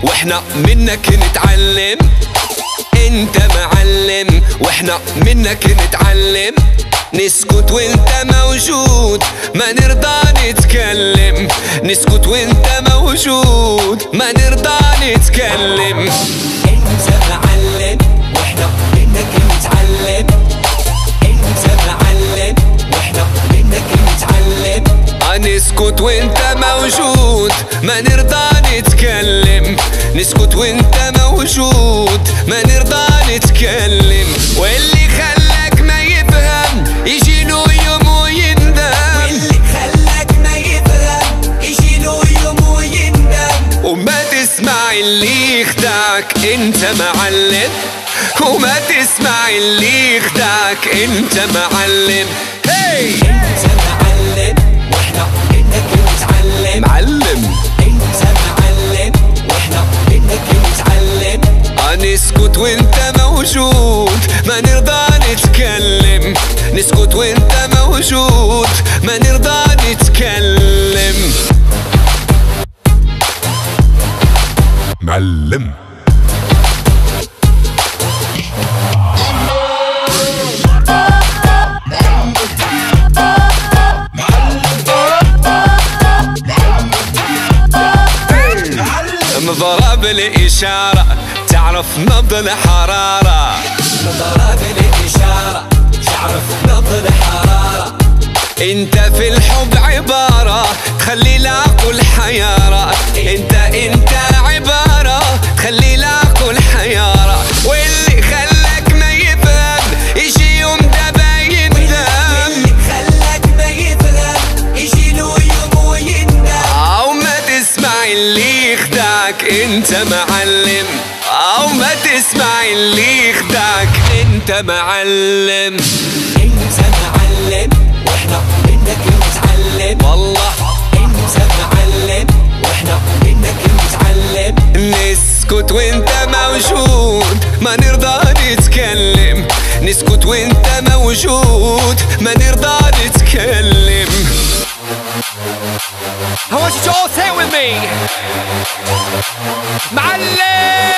واحنا منك نتعلم. انت معلم واحنا منك نتعلم. نسكت وانت موجود ما نرضى نتكلم. نسكت وانت موجود ما نرضى نتكلم. انت معلم واحنا منك نتعلم. انت معلم واحنا منك نتعلم. نسكت وانت موجود ما نرضى نتكلم. نسكت وانت موجود ما نرضى نتكلم. واللي خلاك ما يفهم يجي له يوم ويندم. واللي خلاك ما يفهم يجي له يوم ويندم. وما تسمع اللي يخدعك انت معلم. وما تسمع اللي يخدعك انت معلم. هي انت معلم واحنا منك نتعلم. معلم انت معلم واحنا منك نتعلم. نسكت وانت موجود ما نرضى نتكلم. نسكت وانت موجود ما نرضى نتكلم. معلم مضرب الإشارة تعرف نبض الحرارة. مضرب الإشارة تعرف نبض الحرارة. انت في الحب عبارة تخلي العقل حيارة. انت عبارة تخلي العقل حيارة. واللي خلاك ما يفهم يجي يوم دابا يندم. واللي خلاك ما يفهم يجي له يوم ويندم. او ما تسمع اللي يخدعك انت معلم. او ما تسمع اللي يخدعك انت معلم. انت معلم واحنا منك نتعلم. والله انت معلم واحنا منك نتعلم. نسكت وانت موجود ما نرضى نتكلم. نسكت وانت موجود ما نرضى نتكلم. I want you to all say it with me. معلم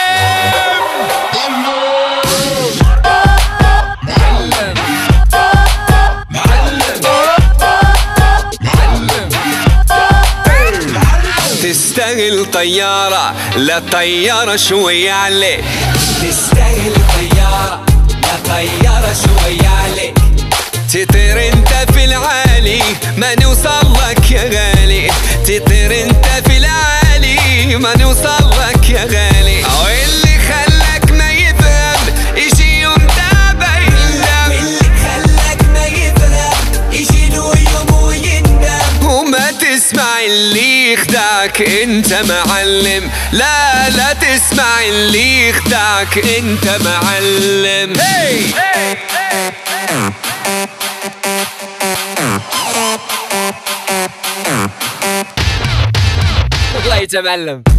تستاهل طيارة لا طيارة شوية عليك. تستاهل طيارة لا طيارة شوية عليك. تطير انت في العالي ما نوصل لك يا غالي. تطير انت في العالي ما نوصل لك يا غالي. واللي خلاك ما يفهم يجي يوم دابا يندم. واللي خلاك ما يفهم يجي له يوم ويندم. وما تسمع اللي يخدعك انت معلم. لا تسمع اللي يخدعك انت معلم. هي والله يتمعلم.